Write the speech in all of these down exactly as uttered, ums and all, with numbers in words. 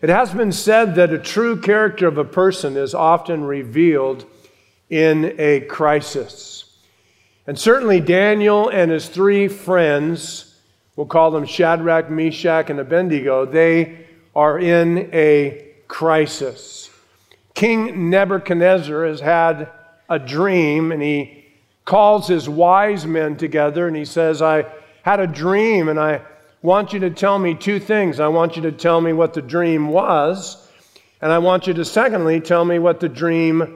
It has been said that a true character of a person is often revealed in a crisis. And certainly Daniel and his three friends, we'll call them Shadrach, Meshach, and Abednego, they are in a crisis. King Nebuchadnezzar has had a dream, and he calls his wise men together, and he says, I had a dream, and I want you to tell me two things. I want you to tell me what the dream was, and I want you to, secondly, tell me what the dream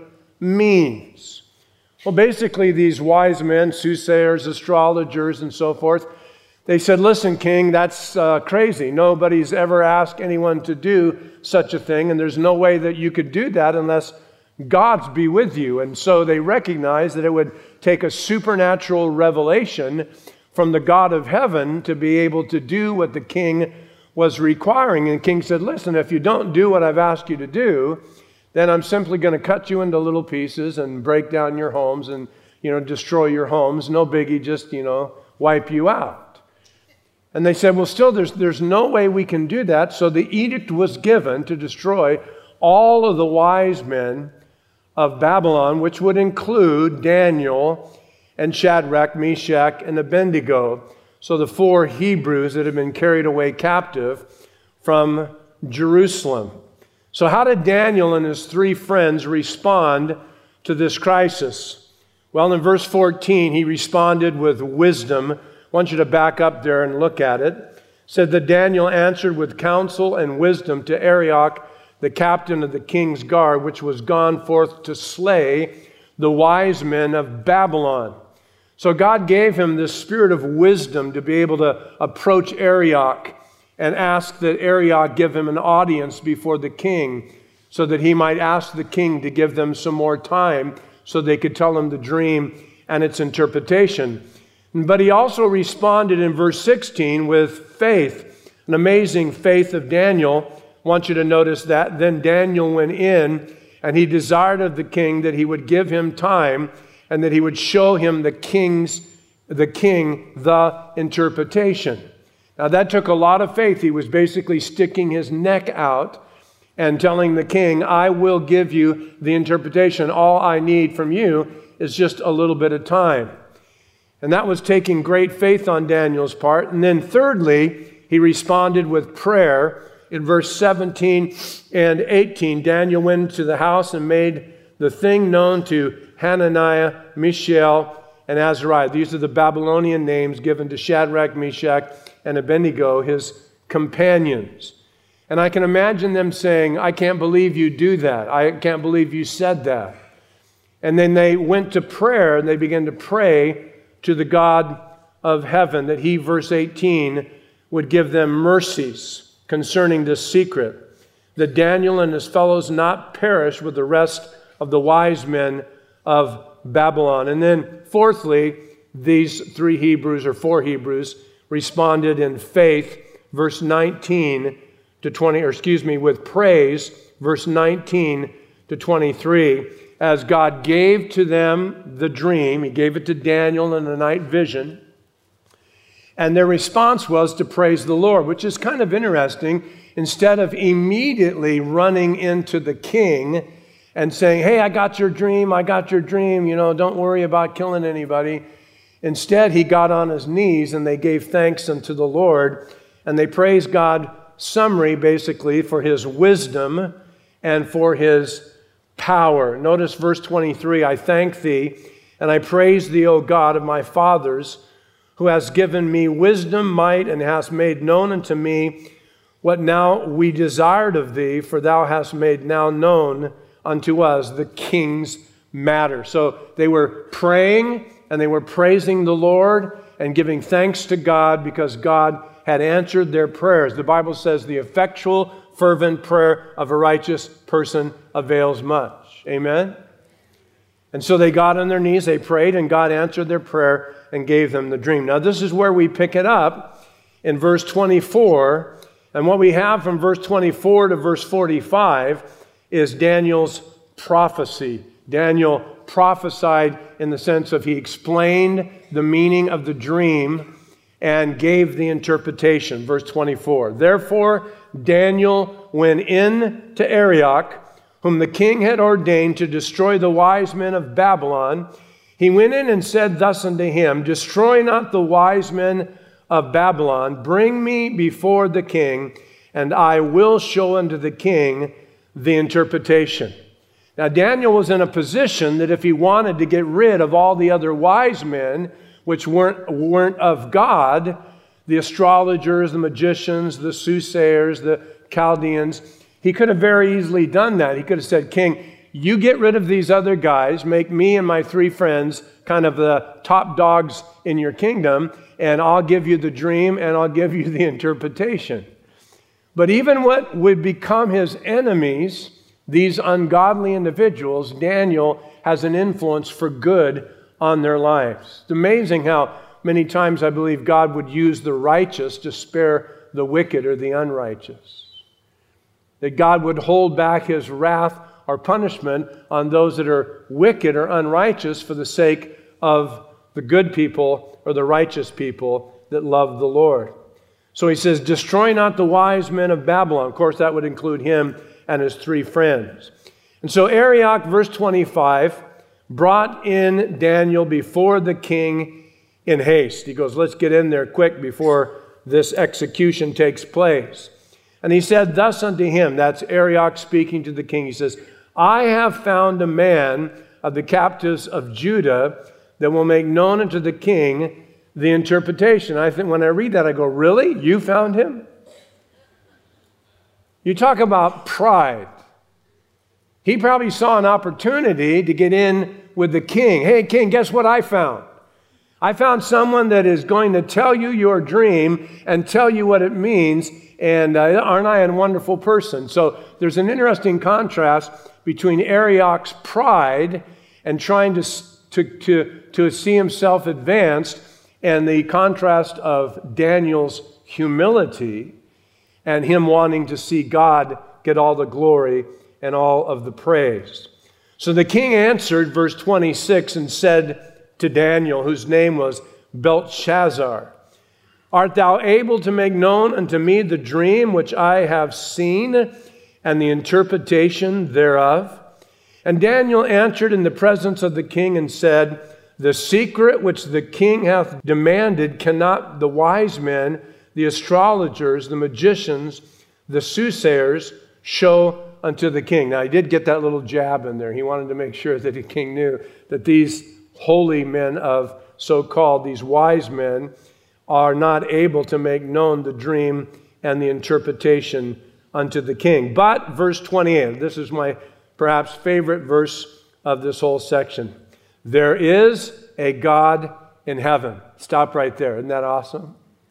means. Well, basically, these wise men, soothsayers, astrologers, and so forth, they said, listen, king, that's uh, crazy. Nobody's ever asked anyone to do such a thing, and there's no way that you could do that unless God's be with you. And so they recognized that it would take a supernatural revelation from the God of heaven to be able to do what the king was requiring. And the king said, listen, if you don't do what I've asked you to do, then I'm simply going to cut you into little pieces and break down your homes and, you know, destroy your homes. No biggie, just, you know, wipe you out. And they said, well, still, there's, there's no way we can do that. So the edict was given to destroy all of the wise men of Babylon, which would include Daniel and Shadrach, Meshach, and Abednego. So the four Hebrews that had been carried away captive from Jerusalem. So how did Daniel and his three friends respond to this crisis? Well, in verse fourteen, he responded with wisdom. I want you to back up there and look at it. It said that Daniel answered with counsel and wisdom to Arioch, the captain of the king's guard, which was gone forth to slay the wise men of Babylon. So God gave him this spirit of wisdom to be able to approach Arioch and ask that Arioch give him an audience before the king so that he might ask the king to give them some more time so they could tell him the dream and its interpretation. But he also responded in verse sixteen with faith, an amazing faith of Daniel. I want you to notice that. Then Daniel went in, and he desired of the king that he would give him time and that he would show him the king's, the king the interpretation. Now that took a lot of faith. He was basically sticking his neck out and telling the king, I will give you the interpretation. All I need from you is just a little bit of time. And that was taking great faith on Daniel's part. And then thirdly, he responded with prayer. In verse seventeen and eighteen, Daniel went to the house and made the thing known to Hananiah, Mishael, and Azariah. These are the Babylonian names given to Shadrach, Meshach, and Abednego, his companions. And I can imagine them saying, I can't believe you do that. I can't believe you said that. And then they went to prayer, and they began to pray to the God of heaven that he, verse eighteen, would give them mercies concerning this secret, that Daniel and his fellows not perish with the rest of the wise men of Babylon. And then fourthly, these three Hebrews or four Hebrews responded in faith, verse nineteen to twenty, or excuse me, with praise, verse nineteen to twenty-three, as God gave to them the dream. He gave it to Daniel in a night vision. And their response was to praise the Lord, which is kind of interesting. Instead of immediately running into the king and saying, hey, I got your dream, I got your dream, you know, don't worry about killing anybody. Instead, he got on his knees and they gave thanks unto the Lord. And they praised God, summary basically, for his wisdom and for his power. Notice verse twenty-three, I thank thee and I praise thee, O God of my fathers, who hast given me wisdom, might, and hast made known unto me what now we desired of thee, for thou hast made now known unto us the king's matter. So they were praying and they were praising the Lord and giving thanks to God because God had answered their prayers. The Bible says the effectual, fervent prayer of a righteous person avails much. Amen? And so they got on their knees, they prayed, and God answered their prayer and gave them the dream. Now this is where we pick it up in verse twenty-four. And what we have from verse twenty-four to verse forty-five is Daniel's prophecy. Daniel prophesied in the sense of he explained the meaning of the dream and gave the interpretation. Verse twenty-four. Therefore Daniel went in to Arioch, whom the king had ordained to destroy the wise men of Babylon. He went in and said thus unto him, Destroy not the wise men of Babylon. Bring me before the king, and I will show unto the king the interpretation. Now Daniel was in a position that if he wanted to get rid of all the other wise men, which weren't, weren't of God, the astrologers, the magicians, the soothsayers, the Chaldeans, he could have very easily done that. He could have said, King, you get rid of these other guys, make me and my three friends kind of the top dogs in your kingdom, and I'll give you the dream and I'll give you the interpretation. But even what would become his enemies, these ungodly individuals, Daniel has an influence for good on their lives. It's amazing how many times I believe God would use the righteous to spare the wicked or the unrighteous. That God would hold back his wrath or punishment on those that are wicked or unrighteous for the sake of the good people or the righteous people that love the Lord. So he says, Destroy not the wise men of Babylon. Of course, that would include him and his three friends. And so Arioch, verse twenty-five, brought in Daniel before the king in haste. He goes, let's get in there quick before this execution takes place. And he said thus unto him, that's Arioch speaking to the king, he says, I have found a man of the captives of Judah that will make known unto the king the interpretation. I think when I read that, I go, really? You found him? You talk about pride. He probably saw an opportunity to get in with the king. Hey, king, guess what I found? I found someone that is going to tell you your dream and tell you what it means. And uh, aren't I a wonderful person? So there's an interesting contrast between Arioch's pride and trying to, to, to, to see himself advanced, and the contrast of Daniel's humility and him wanting to see God get all the glory and all of the praise. So the king answered, verse twenty-six, and said to Daniel, whose name was Belteshazzar, Art thou able to make known unto me the dream which I have seen and the interpretation thereof? And Daniel answered in the presence of the king and said, The secret which the king hath demanded cannot the wise men, the astrologers, the magicians, the soothsayers show unto the king. Now, he did get that little jab in there. He wanted to make sure that the king knew that these holy men of so-called, these wise men, are not able to make known the dream and the interpretation unto the king. But, verse twenty-eight, this is my perhaps favorite verse of this whole section. There is a God in heaven. Stop right there. Isn't that awesome?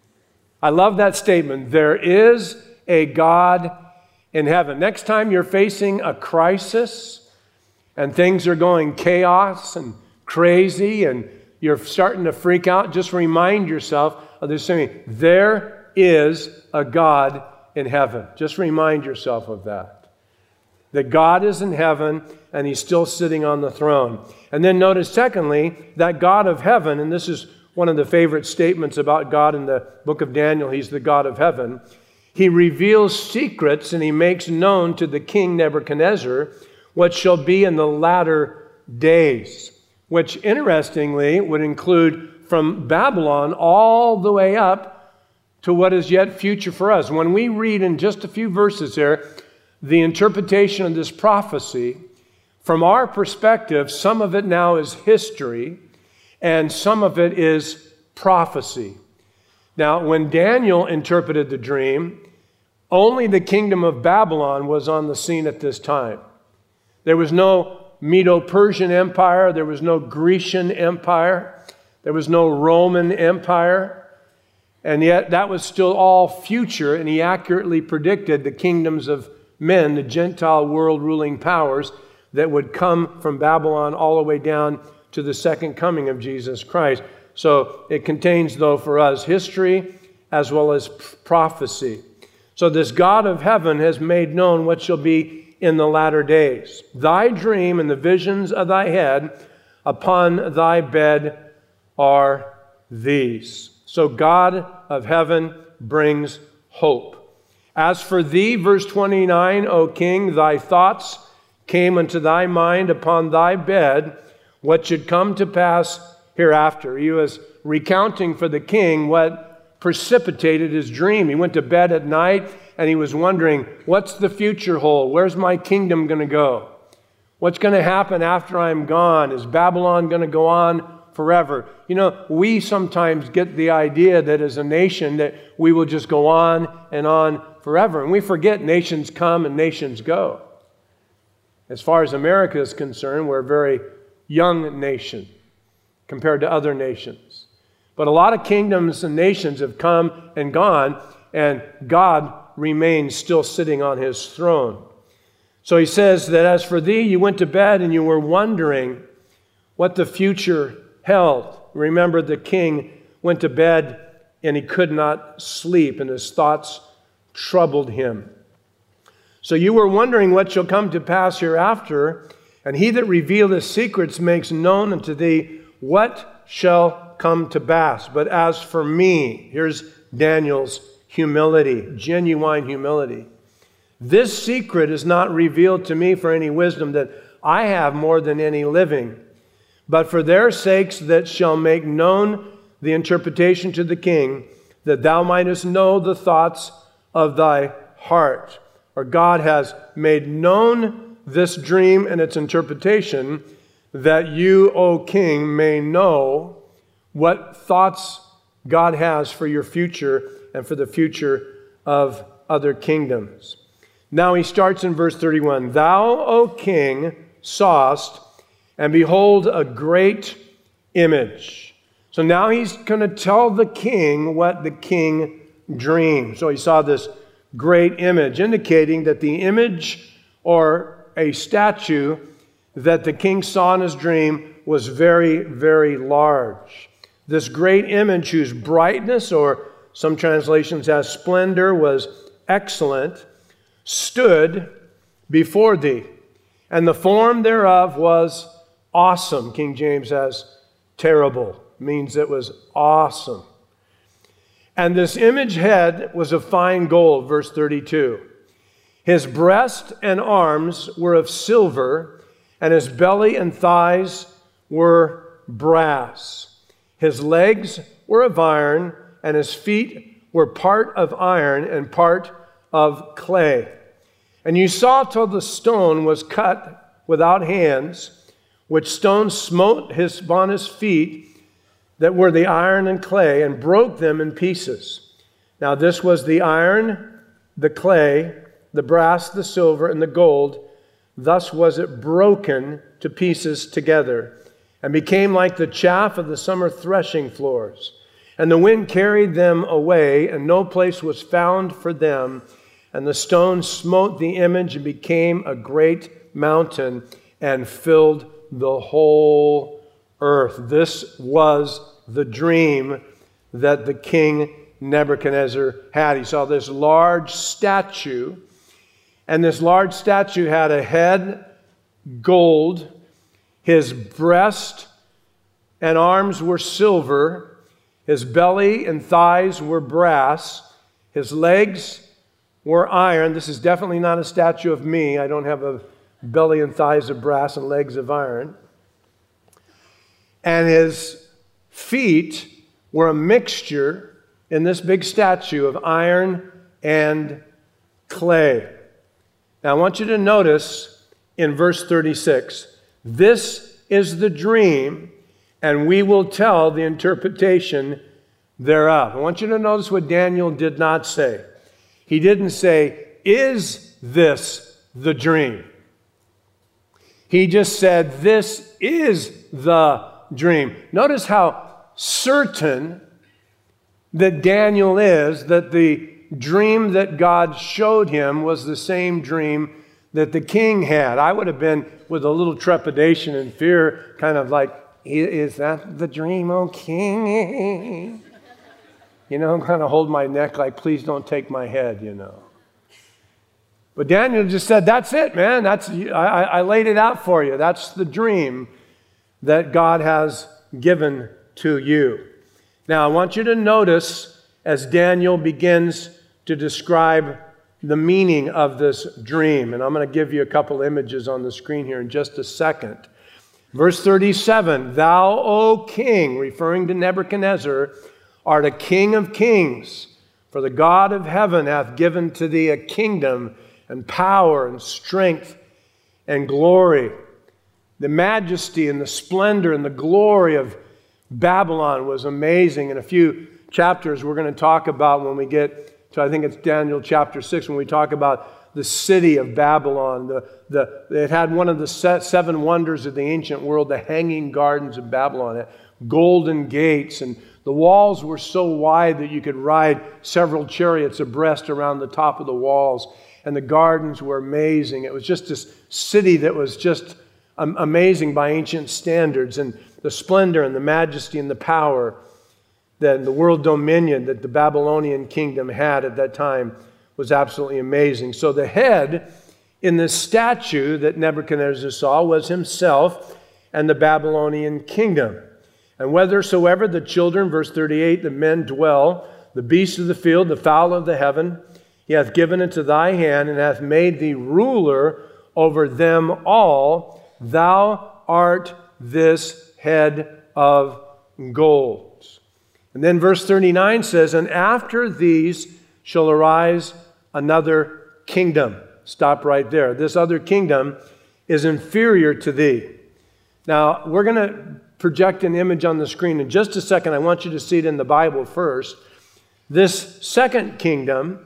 I love that statement. There is a God in heaven. Next time you're facing a crisis and things are going chaos and crazy and you're starting to freak out, just remind yourself of this saying, there is a God in heaven. Just remind yourself of that. That God is in heaven and he's still sitting on the throne. And then notice, secondly, that God of heaven, and this is one of the favorite statements about God in the book of Daniel, he's the God of heaven. He reveals secrets and he makes known to the king Nebuchadnezzar what shall be in the latter days, which interestingly would include from Babylon all the way up to what is yet future for us. When we read in just a few verses here, the interpretation of this prophecy, from our perspective, some of it now is history and some of it is prophecy. Now, when Daniel interpreted the dream, only the kingdom of Babylon was on the scene at this time. There was no Medo-Persian Empire. There was no Grecian Empire. There was no Roman Empire. And yet that was still all future, and he accurately predicted the kingdoms of men, the Gentile world ruling powers that would come from Babylon all the way down to the second coming of Jesus Christ. So it contains, though, for us, history as well as prophecy. So this God of heaven has made known what shall be in the latter days. Thy dream and the visions of thy head upon thy bed are these. So God of heaven brings hope. As for thee, verse twenty-nine, O king, thy thoughts came unto thy mind upon thy bed, what should come to pass hereafter. He was recounting for the king what precipitated his dream. He went to bed at night and he was wondering, what's the future hold? Where's my kingdom going to go? What's going to happen after I'm gone? Is Babylon going to go on forever? You know, we sometimes get the idea that as a nation that we will just go on and on forever. And we forget nations come and nations go. As far as America is concerned, we're a very young nation compared to other nations. But a lot of kingdoms and nations have come and gone, and God remains still sitting on his throne. So he says that as for thee, you went to bed and you were wondering what the future held. Remember, the king went to bed and he could not sleep, and his thoughts troubled him. So you were wondering what shall come to pass hereafter, and he that revealeth secrets makes known unto thee what shall come to pass. But as for me, here's Daniel's humility, genuine humility. This secret is not revealed to me for any wisdom that I have more than any living, but for their sakes that shall make known the interpretation to the king, that thou mightest know the thoughts of thy heart. Or God has made known this dream and its interpretation, that you, O king, may know what thoughts God has for your future and for the future of other kingdoms. Now he starts in verse thirty-one. Thou, O king, sawest, and behold, a great image. So now he's going to tell the king what the king dreamed. So he saw this great image, indicating that the image or a statue that the king saw in his dream was very, very large. This great image, whose brightness, or some translations as splendor, was excellent, stood before thee, and the form thereof was awesome. King James has terrible, means it was awesome. And this image head was of fine gold, verse thirty-two. His breast and arms were of silver, and his belly and thighs were brass. His legs were of iron, and his feet were part of iron and part of clay. And you saw till the stone was cut without hands, which stone smote his upon his feet, that were the iron and clay, and broke them in pieces. Now this was the iron, the clay, the brass, the silver, and the gold. Thus was it broken to pieces together, and became like the chaff of the summer threshing floors. And the wind carried them away, and no place was found for them. And the stone smote the image and became a great mountain and filled the whole earth. This was the dream that the king Nebuchadnezzar had. He saw this large statue, and this large statue had a head, gold, his breast and arms were silver, his belly and thighs were brass, his legs were iron. This is definitely not a statue of me. I don't have a belly and thighs of brass and legs of iron. And his feet were a mixture in this big statue of iron and clay. Now I want you to notice in verse thirty-six, this is the dream, and we will tell the interpretation thereof. I want you to notice what Daniel did not say. He didn't say, is this the dream? He just said, this is the dream. Notice how certain that Daniel is that the dream that God showed him was the same dream that the king had. I would have been with a little trepidation and fear, kind of like, is that the dream, O king? You know, kind of hold my neck like, please don't take my head, you know. But Daniel just said, that's it, man. That's I, I laid it out for you. That's the dream that God has given to you. Now, I want you to notice as Daniel begins to describe the meaning of this dream, and I'm going to give you a couple images on the screen here in just a second. Verse thirty-seven, "Thou, O king," referring to Nebuchadnezzar, "art a king of kings, for the God of heaven hath given to thee a kingdom and power and strength and glory." The majesty and the splendor and the glory of Babylon was amazing. In a few chapters we're going to talk about when we get to, I think it's Daniel chapter six, when we talk about the city of Babylon. The, the, it had one of the seven wonders of the ancient world, the hanging gardens of Babylon. It had golden gates, and the walls were so wide that you could ride several chariots abreast around the top of the walls. And the gardens were amazing. It was just this city that was just amazing by ancient standards, and the splendor and the majesty and the power that the world dominion that the Babylonian kingdom had at that time was absolutely amazing. So the head in the statue that Nebuchadnezzar saw was himself and the Babylonian kingdom. "And whithersoever the children," verse thirty-eight, "the men dwell, the beasts of the field, the fowl of the heaven, he hath given into thy hand, and hath made thee ruler over them all. Thou art this head of gold." And then verse thirty-nine says, "And after these shall arise another kingdom." Stop right there. This other kingdom is inferior to thee. Now, we're going to project an image on the screen in just a second. I want you to see it in the Bible first. This second kingdom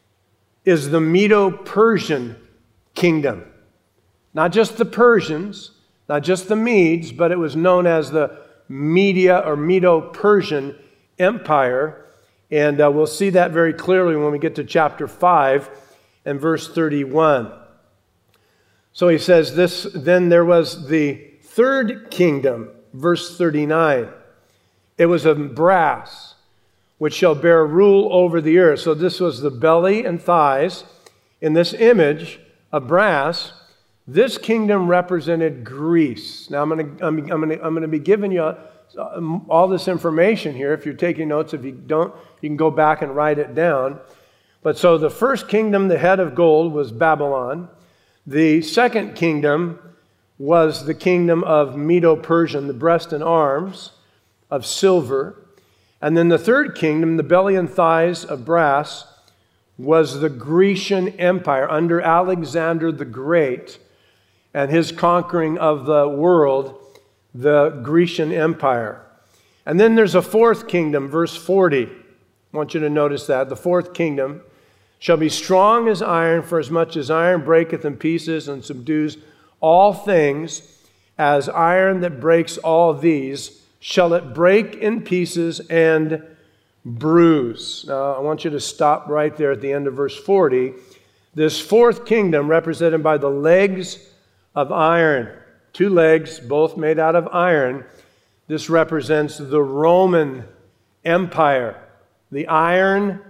is the Medo-Persian kingdom. Not just the Persians, not just the Medes, but it was known as the Media or Medo-Persian Empire. And uh, we'll see that very clearly when we get to chapter five and verse thirty-one. So he says this, "Then there was the third kingdom," verse thirty-nine. "It was of brass, which shall bear rule over the earth." So this was the belly and thighs in this image of brass. This kingdom represented Greece. Now I'm going to I'm, I'm going to I'm going to be giving you all this information here. If you're taking notes, if you don't, you can go back and write it down. But so the first kingdom, the head of gold, was Babylon. The second kingdom was the kingdom of Medo-Persian, the breast and arms of silver. And then the third kingdom, the belly and thighs of brass, was the Grecian Empire under Alexander the Great and his conquering of the world, the Grecian Empire. And then there's a fourth kingdom, verse forty. I want you to notice that. "The fourth kingdom shall be strong as iron, for as much as iron breaketh in pieces and subdues all things, as iron that breaks all these, shall it break in pieces and bruise." Now, I want you to stop right there at the end of verse forty. This fourth kingdom, represented by the legs of iron, two legs, both made out of iron, this represents the Roman Empire, the iron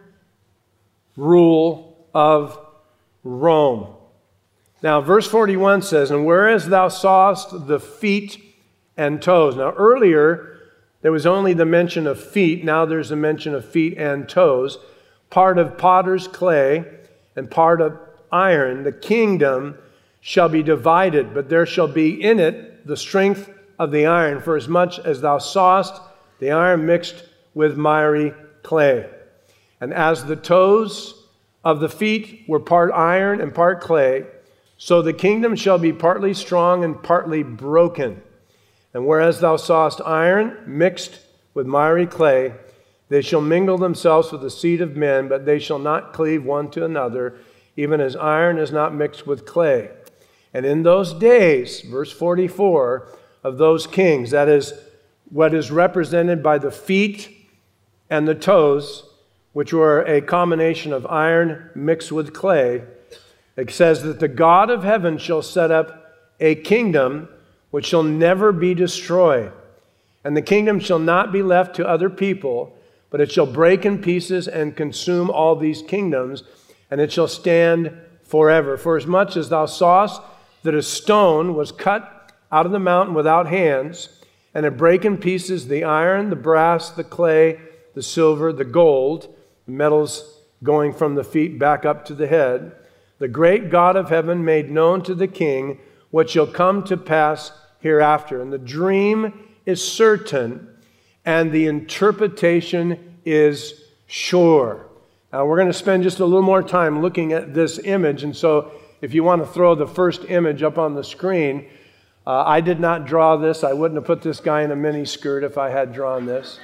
rule of Rome. Now, verse forty-one says, "And whereas thou sawest the feet and toes." Now, earlier, there was only the mention of feet. Now there's a mention of feet and toes. Part of potter's clay and part of iron. "The kingdom shall be divided, but there shall be in it the strength of the iron, for as much as thou sawest the iron mixed with miry clay. And as the toes of the feet were part iron and part clay, so the kingdom shall be partly strong and partly broken. And whereas thou sawest iron mixed with miry clay, they shall mingle themselves with the seed of men, but they shall not cleave one to another, even as iron is not mixed with clay. And in those days," verse forty-four, "of those kings," that is what is represented by the feet and the toes, which were a combination of iron mixed with clay, it says that the God of heaven shall set up a kingdom which shall never be destroyed. And the kingdom shall not be left to other people, but it shall break in pieces and consume all these kingdoms, and it shall stand forever. For as much as thou sawest that a stone was cut out of the mountain without hands, and it brake in pieces the iron, the brass, the clay, the silver, the gold, the metals going from the feet back up to the head. The great God of heaven made known to the king what shall come to pass hereafter. And the dream is certain, and the interpretation is sure. Now, we're going to spend just a little more time looking at this image, and so if you want to throw the first image up on the screen, uh, I did not draw this. I wouldn't have put this guy in a mini skirt if I had drawn this.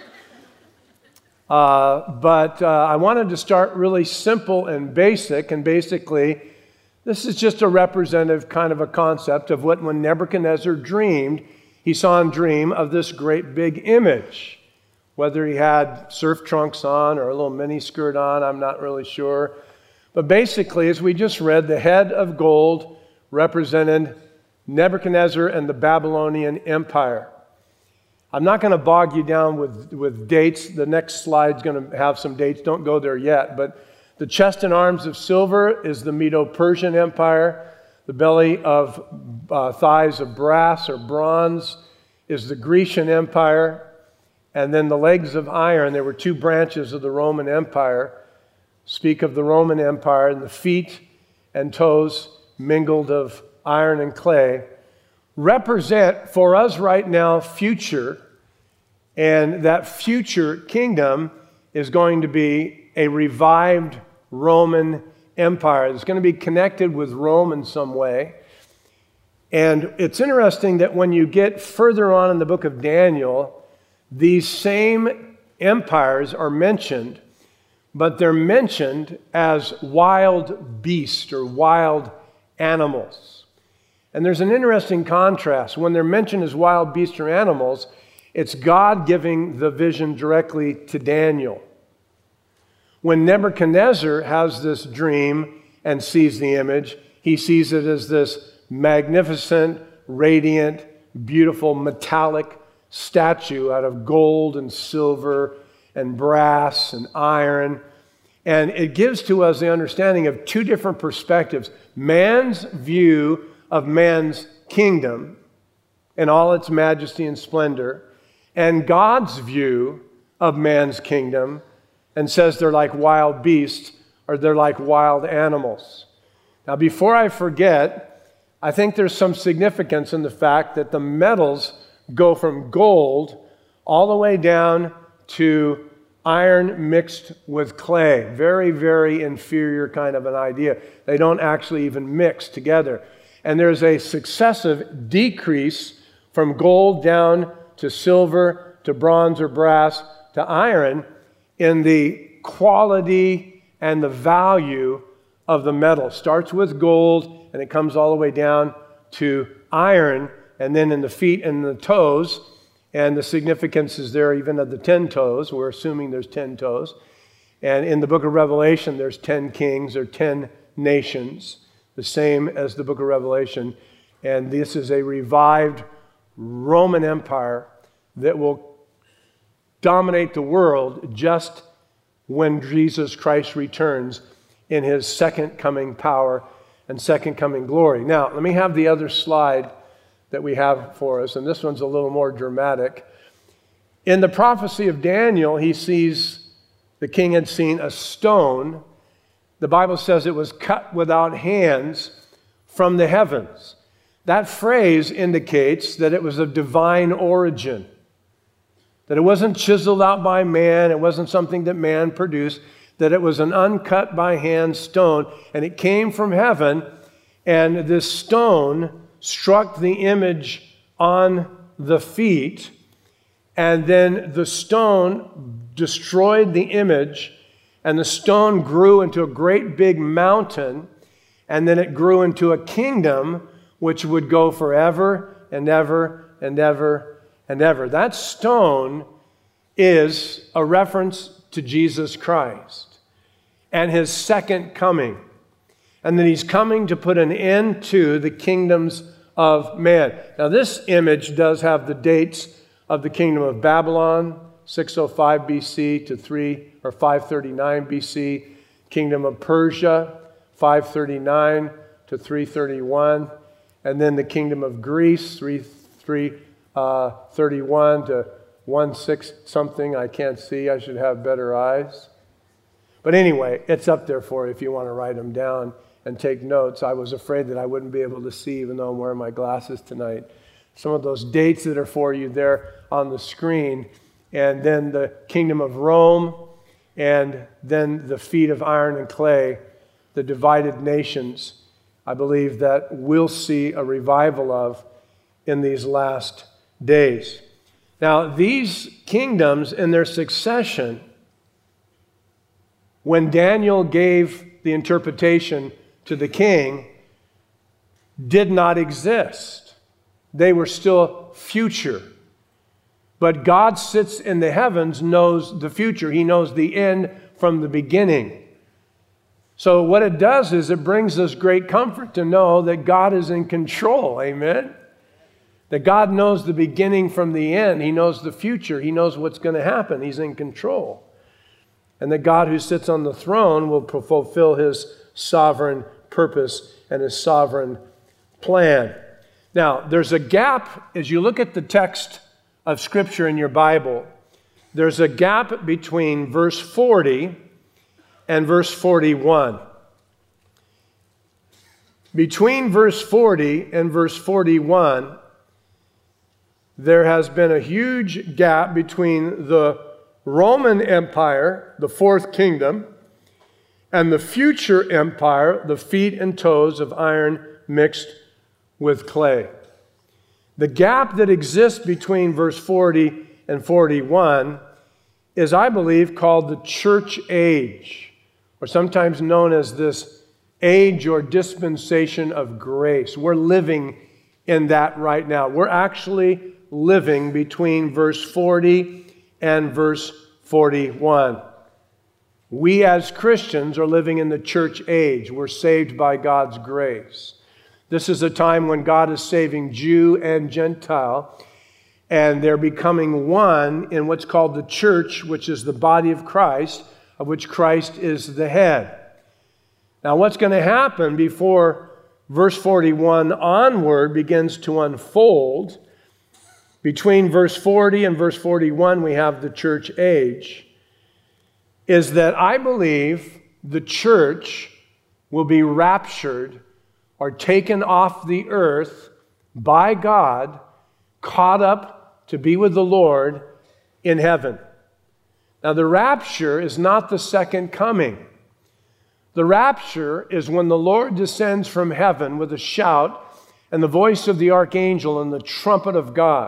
Uh, but uh, I wanted to start really simple and basic, and basically, this is just a representative kind of a concept of what when Nebuchadnezzar dreamed, he saw in dream of this great big image. Whether he had surf trunks on or a little mini skirt on, I'm not really sure. But basically, as we just read, the head of gold represented Nebuchadnezzar and the Babylonian Empire. I'm not going to bog you down with, with dates. The next slide's going to have some dates. Don't go there yet. But the chest and arms of silver is the Medo-Persian Empire. The belly of uh, thighs of brass or bronze is the Grecian Empire. And then the legs of iron, there were two branches of the Roman Empire, speak of the Roman Empire, and the feet and toes mingled of iron and clay, represent for us right now future, and that future kingdom is going to be a revived Roman Empire. It's going to be connected with Rome in some way. And it's interesting that when you get further on in the book of Daniel, these same empires are mentioned, but they're mentioned as wild beasts or wild animals. And there's an interesting contrast. When they're mentioned as wild beasts or animals, it's God giving the vision directly to Daniel. When Nebuchadnezzar has this dream and sees the image, he sees it as this magnificent, radiant, beautiful, metallic statue out of gold and silver and brass and iron. And it gives to us the understanding of two different perspectives. Man's view of man's kingdom in all its majesty and splendor, and God's view of man's kingdom, and says they're like wild beasts or they're like wild animals. Now, before I forget, I think there's some significance in the fact that the metals go from gold all the way down to iron mixed with clay. Very, very inferior kind of an idea. They don't actually even mix together. And there's a successive decrease from gold down to silver, to bronze or brass, to iron in the quality and the value of the metal. Starts with gold and it comes all the way down to iron, and then in the feet and the toes, and the significance is there even of the ten toes. We're assuming there's ten toes. And in the book of Revelation, there's ten kings or ten nations, the same as the book of Revelation. And this is a revived Roman Empire that will dominate the world just when Jesus Christ returns in his second coming power and second coming glory. Now, let me have the other slide that we have for us, and this one's a little more dramatic. In the prophecy of Daniel, he sees, the king had seen a stone. The Bible says it was cut without hands from the heavens. That phrase indicates that it was of divine origin, that it wasn't chiseled out by man, it wasn't something that man produced, that it was an uncut by hand stone, and it came from heaven, and this stone struck the image on the feet, and then the stone destroyed the image, and the stone grew into a great big mountain, and then it grew into a kingdom which would go forever and ever and ever and ever. That stone is a reference to Jesus Christ and his second coming, and that he's coming to put an end to the kingdoms of man. Now, this image does have the dates of the kingdom of Babylon, six oh five B C to three or five thirty-nine B C, kingdom of Persia, five thirty-nine to three thirty-one, and then the kingdom of Greece, three uh, thirty-one to one six something. I can't see. I should have better eyes. But anyway, it's up there for you if you want to write them down and take notes. I was afraid that I wouldn't be able to see even though I'm wearing my glasses tonight. Some of those dates that are for you there on the screen. And then the kingdom of Rome, and then the feet of iron and clay, the divided nations, I believe that we'll see a revival of in these last days. Now, these kingdoms in their succession, when Daniel gave the interpretation to the king, did not exist. They were still future. But God sits in the heavens, knows the future. He knows the end from the beginning. So what it does is it brings us great comfort to know that God is in control. Amen? That God knows the beginning from the end. He knows the future. He knows what's going to happen. He's in control. And that God who sits on the throne will fulfill His sovereign purpose and His sovereign plan. Now, there's a gap as you look at the text of Scripture in your Bible. There's a gap between verse forty and verse forty-one. Between verse forty and verse forty-one, there has been a huge gap between the Roman Empire, the fourth kingdom, and the future empire, the feet and toes of iron mixed with clay. The gap that exists between verse forty and forty-one is, I believe, called the church age, or sometimes known as this age or dispensation of grace. We're living in that right now. We're actually living between verse forty and verse forty-one. We as Christians are living in the church age. We're saved by God's grace. This is a time when God is saving Jew and Gentile, and they're becoming one in what's called the church, which is the body of Christ, of which Christ is the head. Now, what's going to happen before verse forty-one onward begins to unfold? Between verse forty and verse forty-one, we have the church age, is that I believe the church will be raptured or taken off the earth by God, caught up to be with the Lord in heaven. Now, the rapture is not the second coming. The rapture is when the Lord descends from heaven with a shout and the voice of the archangel and the trumpet of God.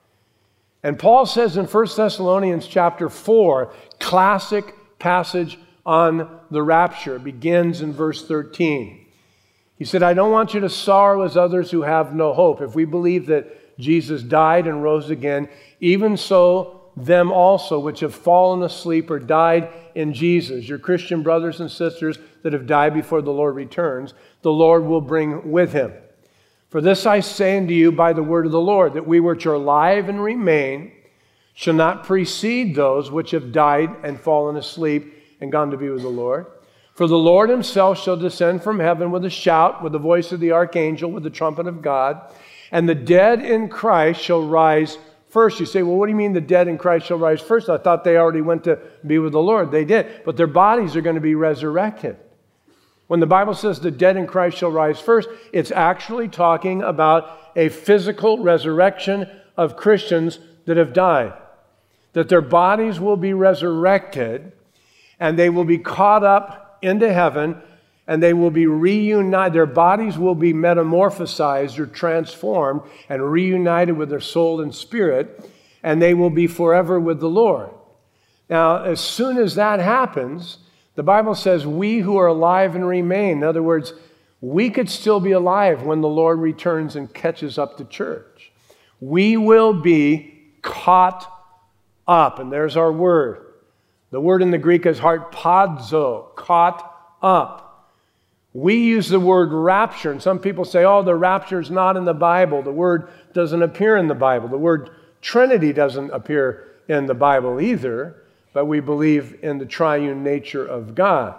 And Paul says in First Thessalonians chapter four, classic passage on the rapture, begins in verse thirteen. He said, I don't want you to sorrow as others who have no hope. If we believe that Jesus died and rose again, even so them also which have fallen asleep or died in Jesus, your Christian brothers and sisters that have died before the Lord returns, the Lord will bring with Him. For this I say unto you by the word of the Lord, that we which are alive and remain shall not precede those which have died and fallen asleep and gone to be with the Lord. For the Lord Himself shall descend from heaven with a shout, with the voice of the archangel, with the trumpet of God, and the dead in Christ shall rise first. You say, well, what do you mean the dead in Christ shall rise first? I thought they already went to be with the Lord. They did, but their bodies are going to be resurrected. When the Bible says the dead in Christ shall rise first, it's actually talking about a physical resurrection of Christians that have died. That their bodies will be resurrected and they will be caught up into heaven and they will be reunited. Their bodies will be metamorphosized or transformed and reunited with their soul and spirit, and they will be forever with the Lord. Now, as soon as that happens, the Bible says we who are alive and remain, in other words, we could still be alive when the Lord returns and catches up the church. We will be caught up, and there's our word. The word in the Greek is harpazo, caught up. We use the word rapture, and some people say, oh, the rapture is not in the Bible. The word doesn't appear in the Bible. The word Trinity doesn't appear in the Bible either, but we believe in the triune nature of God.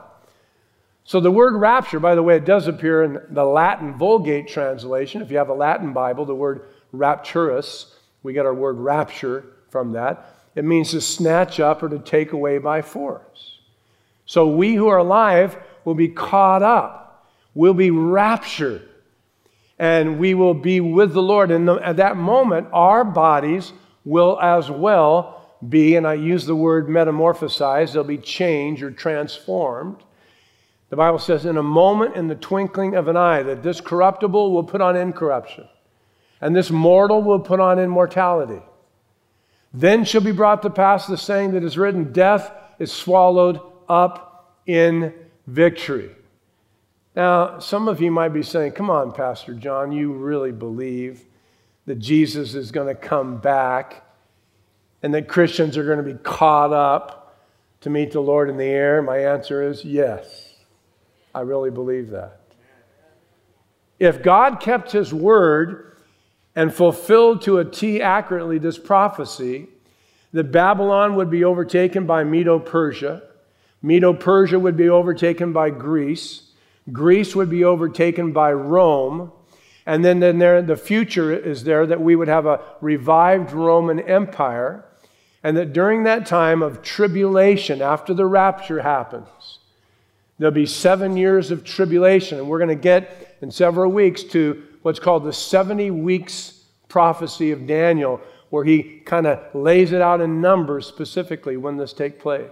So the word rapture, by the way, it does appear in the Latin Vulgate translation. If you have a Latin Bible, the word rapturus We get our word rapture from that. It means to snatch up or to take away by force. So we who are alive will be caught up. We'll be raptured. And we will be with the Lord. And at that moment, our bodies will as well be, and I use the word metamorphosized, they'll be changed or transformed. The Bible says, in a moment, in the twinkling of an eye, that this corruptible will put on incorruption, and this mortal will put on immortality. Then shall be brought to pass the saying that is written, death is swallowed up in victory. Now, some of you might be saying, come on, Pastor John, you really believe that Jesus is going to come back and that Christians are going to be caught up to meet the Lord in the air? My answer is yes. I really believe that. If God kept His word and fulfilled to a T accurately this prophecy, that Babylon would be overtaken by Medo-Persia, Medo-Persia would be overtaken by Greece, Greece would be overtaken by Rome, and then, then there, the future is there that we would have a revived Roman Empire, and that during that time of tribulation, after the rapture happens, there'll be seven years of tribulation, and we're going to get in several weeks to what's called the seventy weeks prophecy of Daniel, where he kind of lays it out in numbers specifically when this takes place.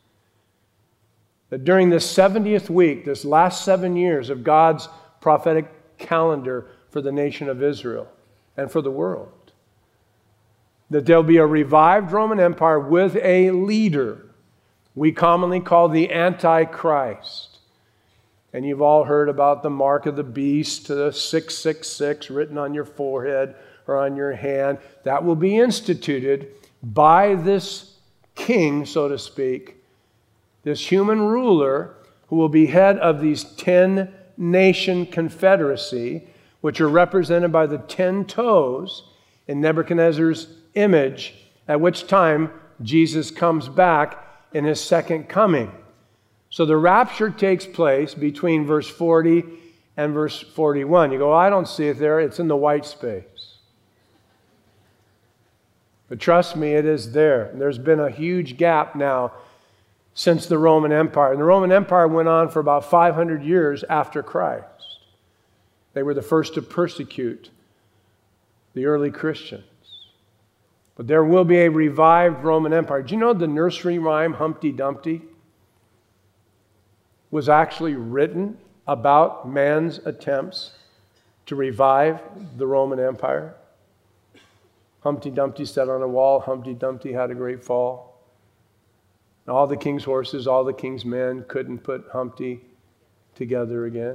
That during this seventieth week, this last seven years of God's prophetic calendar for the nation of Israel and for the world, that there'll be a revived Roman Empire with a leader we commonly call the Antichrist. And you've all heard about the mark of the beast, the six six six written on your forehead or on your hand. That will be instituted by this king, so to speak, this human ruler who will be head of these ten nation confederacy, which are represented by the ten toes in Nebuchadnezzar's image, at which time Jesus comes back in His second coming. So the rapture takes place between verse forty and verse forty-one. You go, well, I don't see it there. It's in the white space. But trust me, it is there. And there's been a huge gap now since the Roman Empire. And the Roman Empire went on for about five hundred years after Christ. They were the first to persecute the early Christians. But there will be a revived Roman Empire. Do you know the nursery rhyme Humpty Dumpty was actually written about man's attempts to revive the Roman Empire? Humpty Dumpty sat on a wall. Humpty Dumpty had a great fall. All the king's horses, all the king's men couldn't put Humpty together again.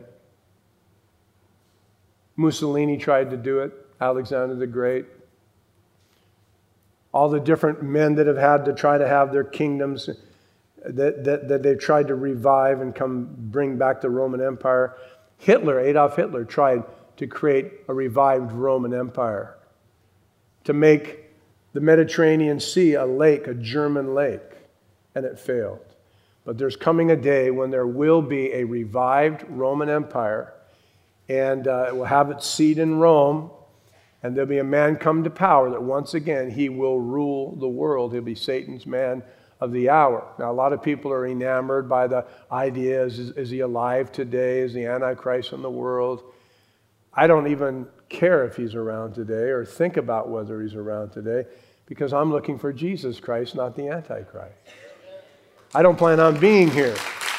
Mussolini tried to do it. Alexander the Great. All the different men that have had to try to have their kingdoms that, that, that they've tried to revive and come bring back the Roman Empire. Hitler, Adolf Hitler, tried to create a revived Roman Empire, to make the Mediterranean Sea a lake, a German lake, and it failed. But there's coming a day when there will be a revived Roman Empire, and uh, it will have its seat in Rome, and there'll be a man come to power that once again he will rule the world. He'll be Satan's man of the hour. Now, a lot of people are enamored by the idea, is, is he alive today? Is the Antichrist in the world? I don't even care if he's around today or think about whether he's around today, because I'm looking for Jesus Christ, not the Antichrist. I don't plan on being here.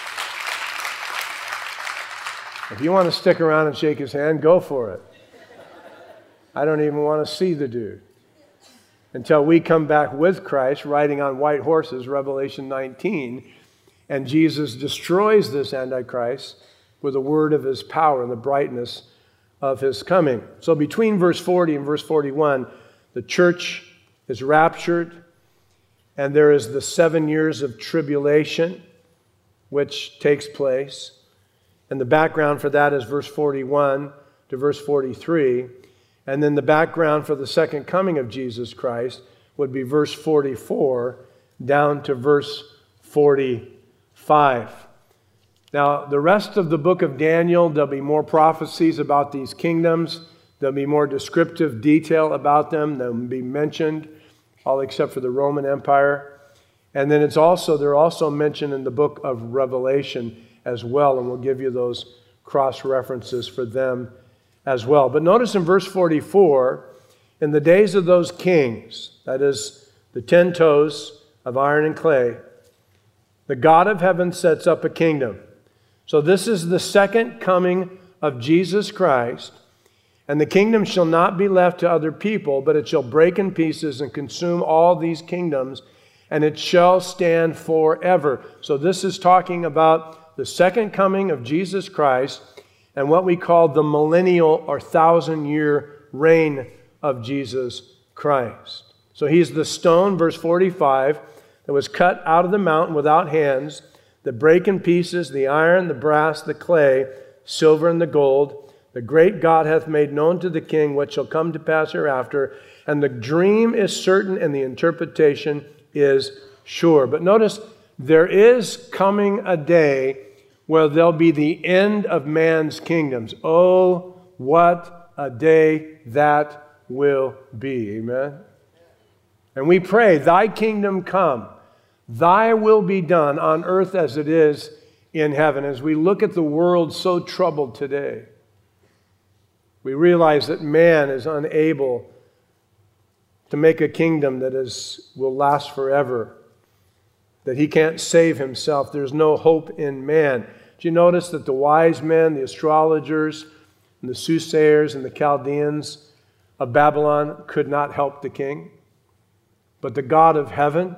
If you want to stick around and shake his hand, go for it. I don't even want to see the dude until we come back with Christ riding on white horses, Revelation nineteen, and Jesus destroys this Antichrist with the word of His power and the brightness of His coming. So between verse forty and verse forty-one, the church is raptured, and there is the seven years of tribulation which takes place. And the background for that is verse forty-one to verse forty-three. And then the background for the second coming of Jesus Christ would be verse forty-four down to verse forty-five. Now, the rest of the book of Daniel, there'll be more prophecies about these kingdoms. There'll be more descriptive detail about them. They'll be mentioned, all except for the Roman Empire. And then it's also, they're also mentioned in the book of Revelation as well, and we'll give you those cross-references for them as well. But notice in verse forty-four, in the days of those kings, that is the ten toes of iron and clay, the God of heaven sets up a kingdom. So this is the second coming of Jesus Christ, and the kingdom shall not be left to other people, but it shall break in pieces and consume all these kingdoms, and it shall stand forever. So this is talking about the second coming of Jesus Christ and what we call the millennial or thousand-year reign of Jesus Christ. So he's the stone, verse forty-five, that was cut out of the mountain without hands, that break in pieces the iron, the brass, the clay, silver, and the gold. The great God hath made known to the king what shall come to pass hereafter, and the dream is certain and the interpretation is sure. But notice, there is coming a day where there'll be the end of man's kingdoms. Oh, what a day that will be. Amen? And we pray, thy kingdom come, thy will be done on earth as it is in heaven. As we look at the world so troubled today, we realize that man is unable to make a kingdom that is will last forever, that he can't save himself. There's no hope in man. Did you notice that the wise men, the astrologers, and the soothsayers and the Chaldeans of Babylon could not help the king? But the God of heaven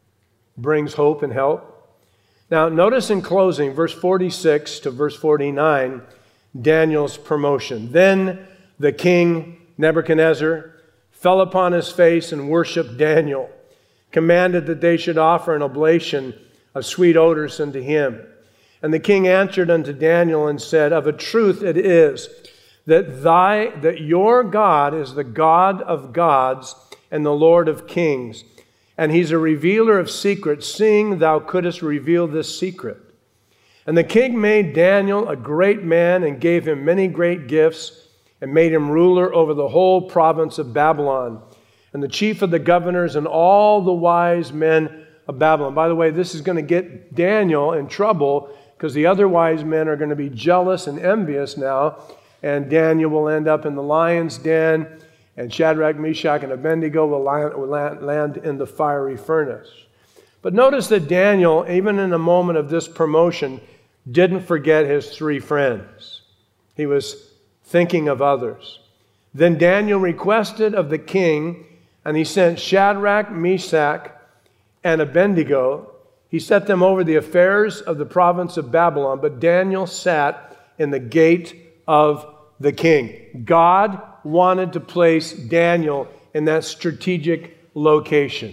brings hope and help. Now, notice in closing, verse forty-six to verse forty-nine, Daniel's promotion. Then the king Nebuchadnezzar fell upon his face and worshiped Daniel, commanded that they should offer an oblation of sweet odors unto him. And the king answered unto Daniel and said, of a truth it is that thy that your God is the God of gods and the Lord of kings, and he's a revealer of secrets, seeing thou couldst reveal this secret. And the king made Daniel a great man and gave him many great gifts and made him ruler over the whole province of Babylon and the chief of the governors and all the wise men of Babylon. By the way, this is going to get Daniel in trouble because the other wise men are going to be jealous and envious now, and Daniel will end up in the lion's den, and Shadrach, Meshach, and Abednego will land in the fiery furnace. But notice that Daniel, even in a moment of this promotion, didn't forget his three friends. He was thinking of others. Then Daniel requested of the king, and he sent Shadrach, Meshach, and Abednego. He set them over the affairs of the province of Babylon, but Daniel sat in the gate of the king. God wanted to place Daniel in that strategic location.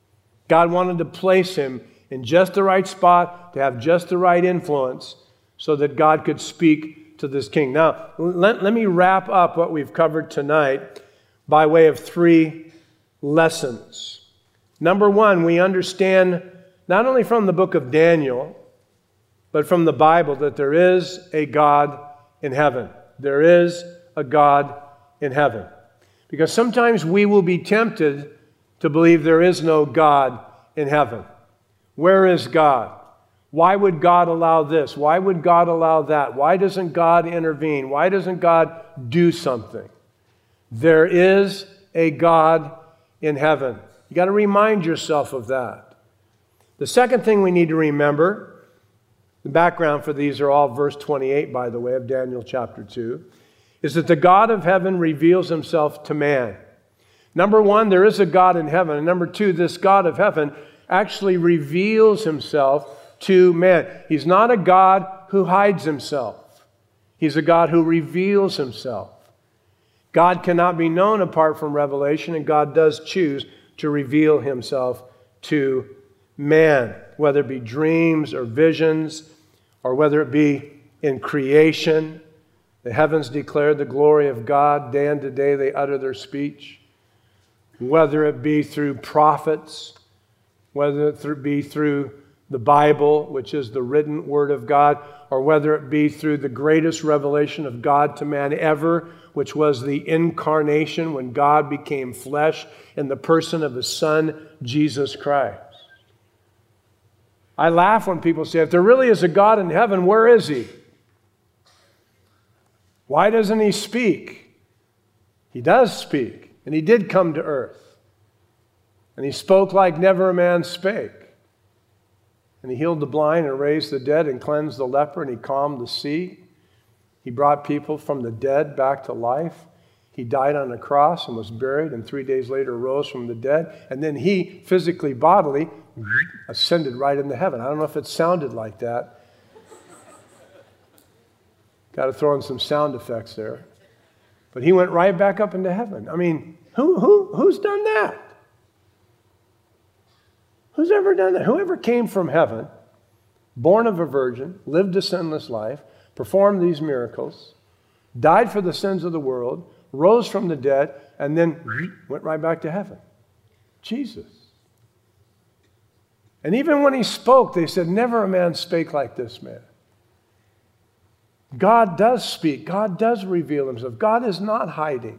God wanted to place him in just the right spot, to have just the right influence, so that God could speak to this king. Now, let, let me wrap up what we've covered tonight by way of three lessons. Number one, we understand not only from the book of Daniel, but from the Bible, that there is a God in heaven. There is a God in heaven. Because sometimes we will be tempted to believe there is no God in heaven. Where is God? Why would God allow this? Why would God allow that? Why doesn't God intervene? Why doesn't God do something? There is a God in heaven. You got to remind yourself of that. The second thing we need to remember, the background for these are all verse twenty-eight, by the way, of Daniel chapter two, is that the God of heaven reveals himself to man. Number one, there is a God in heaven. And number two, this God of heaven actually reveals himself to man. He's not a God who hides himself. He's a God who reveals himself. God cannot be known apart from revelation, and God does choose to reveal himself to man, whether it be dreams or visions, or whether it be in creation. The heavens declare the glory of God. Day unto day they utter their speech. Whether it be through prophets, whether it be through the Bible, which is the written Word of God, or whether it be through the greatest revelation of God to man ever, which was the incarnation when God became flesh in the person of His Son, Jesus Christ. I laugh when people say, if there really is a God in heaven, where is He? Why doesn't He speak? He does speak, and He did come to earth. And He spoke like never a man spake. And He healed the blind and raised the dead and cleansed the leper, and He calmed the sea. He brought people from the dead back to life. He died on a cross and was buried, and three days later rose from the dead. And then He, physically, bodily, ascended right into heaven. I don't know if it sounded like that. Got to throw in some sound effects there. But He went right back up into heaven. I mean, who, who, who's done that? Who's ever done that? Whoever came from heaven, born of a virgin, lived a sinless life, performed these miracles, died for the sins of the world, rose from the dead, and then went right back to heaven. Jesus. And even when He spoke, they said, never a man spake like this man. God does speak. God does reveal Himself. God is not hiding.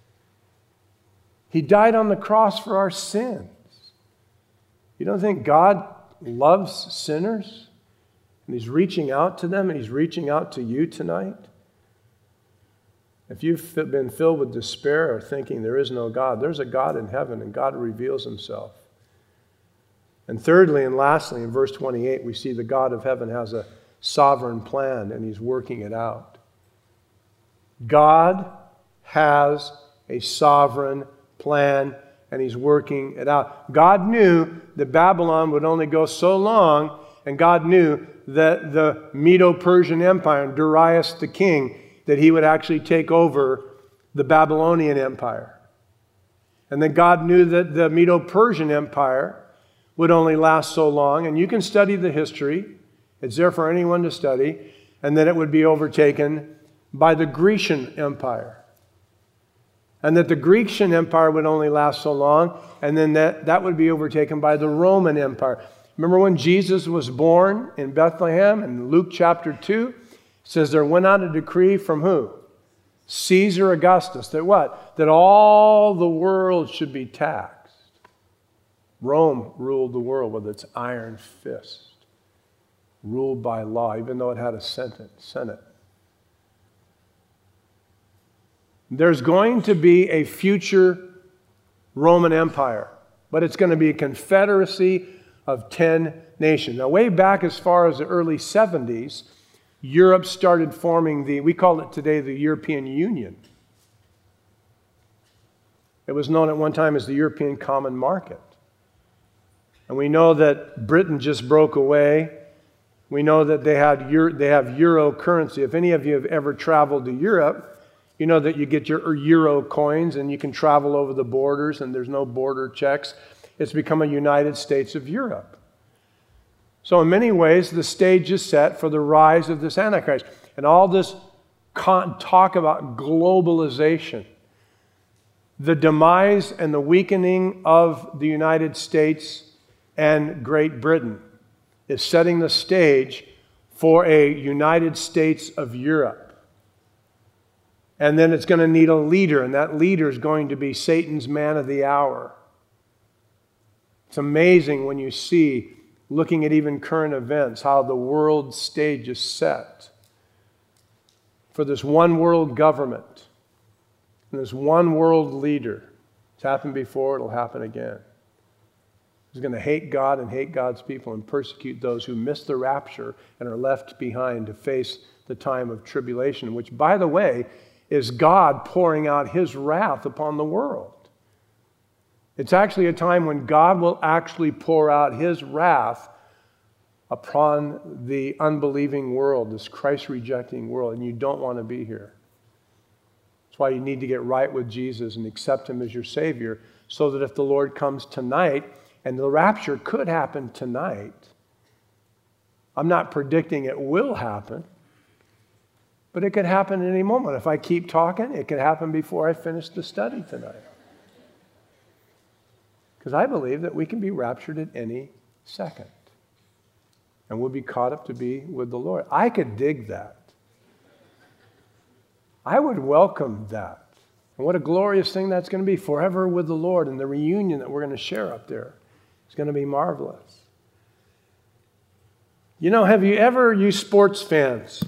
He died on the cross for our sins. You don't think God loves sinners? And He's reaching out to them, and He's reaching out to you tonight? If you've been filled with despair or thinking there is no God, there's a God in heaven, and God reveals Himself. And thirdly and lastly, in verse twenty-eight, we see the God of heaven has a sovereign plan, and He's working it out. God has a sovereign plan, and He's working it out. God knew that Babylon would only go so long, and God knew that the Medo-Persian Empire, and Darius the king, that he would actually take over the Babylonian Empire. And then God knew that the Medo-Persian Empire would only last so long, and you can study the history. It's there for anyone to study. And then it would be overtaken by the Grecian Empire. And that the Grecian Empire would only last so long, and then that, that would be overtaken by the Roman Empire. Remember when Jesus was born in Bethlehem in Luke chapter two? It says there went out a decree from who? Caesar Augustus. That what? That all the world should be taxed. Rome ruled the world with its iron fist. Ruled by law, even though it had a Senate. There's going to be a future Roman Empire, but it's going to be a confederacy of ten nations. Now, way back as far as the early seventies, Europe started forming the, we call it today the European Union. It was known at one time as the European Common Market. And we know that Britain just broke away. We know that they had Euro, they have euro currency. If any of you have ever traveled to Europe, you know that you get your euro coins and you can travel over the borders and there's no border checks. It's become a United States of Europe. So in many ways, the stage is set for the rise of this Antichrist. And all this con- talk about globalization, the demise and the weakening of the United States and Great Britain is setting the stage for a United States of Europe. And then it's going to need a leader, and that leader is going to be Satan's man of the hour. It's amazing when you see, looking at even current events, how the world stage is set for this one world government and this one world leader. It's happened before, it'll happen again. He's going to hate God and hate God's people and persecute those who miss the rapture and are left behind to face the time of tribulation, which, by the way, is God pouring out His wrath upon the world. It's actually a time when God will actually pour out His wrath upon the unbelieving world, this Christ-rejecting world, and you don't want to be here. That's why you need to get right with Jesus and accept Him as your Savior, so that if the Lord comes tonight, and the rapture could happen tonight, I'm not predicting it will happen, but it could happen at any moment. If I keep talking, it could happen before I finish the study tonight. Because I believe that we can be raptured at any second. and we'll be caught up to be with the Lord. I could dig that. I would welcome that. And what a glorious thing that's going to be, forever with the Lord, and the reunion that we're going to share up there. It's going to be marvelous. You know, have you ever, you sports fans,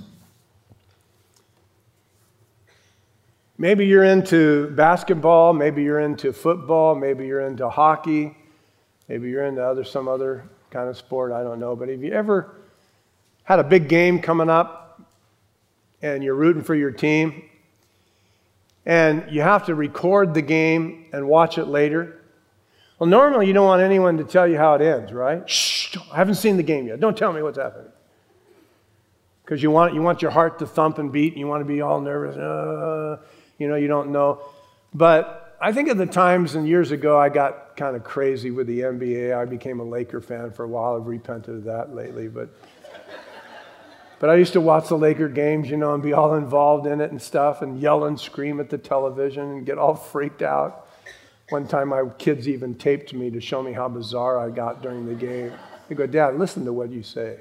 maybe you're into basketball, maybe you're into football, maybe you're into hockey, maybe you're into other some other kind of sport, I don't know. But have you ever had a big game coming up and you're rooting for your team and you have to record the game and watch it later? Well, normally you don't want anyone to tell you how it ends, right? Shh, I haven't seen the game yet. Don't tell me what's happening. Because you want, you want your heart to thump and beat and you want to be all nervous. Uh, you know, you don't know. But I think of the times and years ago I got kind of crazy with the N B A. I became a Laker fan for a while. I've repented of that lately. But, but I used to watch the Laker games, you know, and be all involved in it and stuff and yell and scream at the television and get all freaked out. One time my kids even taped me to show me how bizarre I got during the game. They go, Dad, listen to what you say.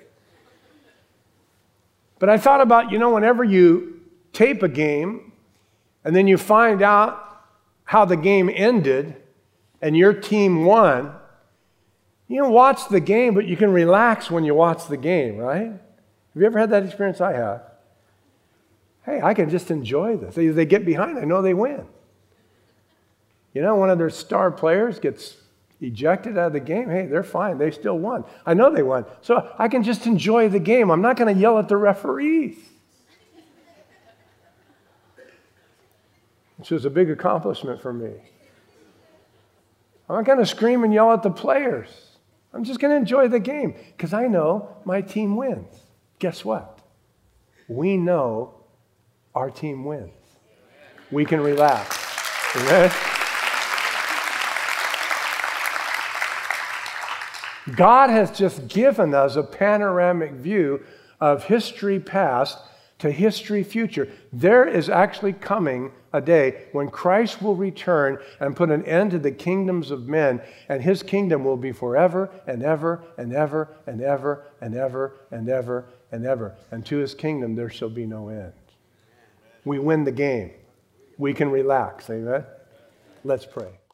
But I thought about, you know, whenever you tape a game and then you find out how the game ended and your team won, you can watch the game, but you can relax when you watch the game, right? Have you ever had that experience? I have. Hey, I can just enjoy this. They, they get behind, I know they win. You know, one of their star players gets ejected out of the game. Hey, they're fine. They still won. I know they won. So I can just enjoy the game. I'm not going to yell at the referees. Which was a big accomplishment for me. I'm not going to scream and yell at the players. I'm just going to enjoy the game because I know my team wins. Guess what? We know our team wins. We can relax. Amen? God has just given us a panoramic view of history past to history future. There is actually coming a day when Christ will return and put an end to the kingdoms of men, and his kingdom will be forever and ever and ever and ever and ever and ever and ever. And to his kingdom there shall be no end. We win the game. We can relax. Amen? Let's pray.